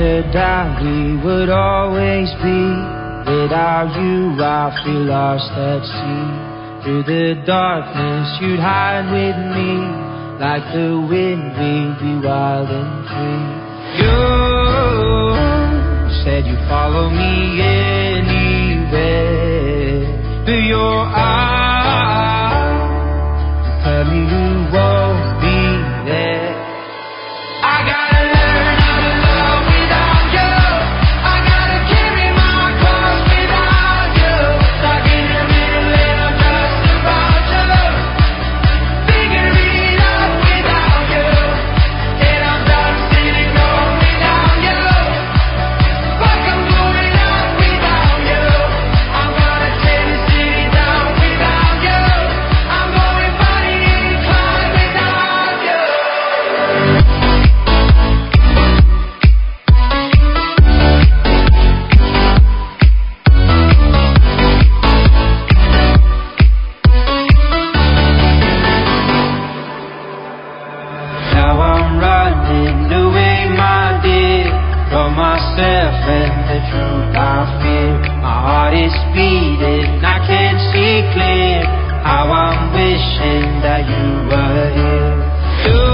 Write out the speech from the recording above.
said that we would always be. Without you I feel lost at sea. Through the darkness you'd hide with me. Like the wind we'd be wild and free. You said you'd follow me anywhere. But your eyes tell me you won't be there. I gotta learn how to love without you. I gotta carry my cross without you. Stuck in the middle and I'm just about to figure it out without you. And I'm done sitting home without you. Like I'm going out without you. I'm gonna tear the city down without you. I'm going body inclined without you. Now I'm running away, my dear, from myself and the truth I fear. My heart is beating, I can't see clear. How I'm wishing that you were here. You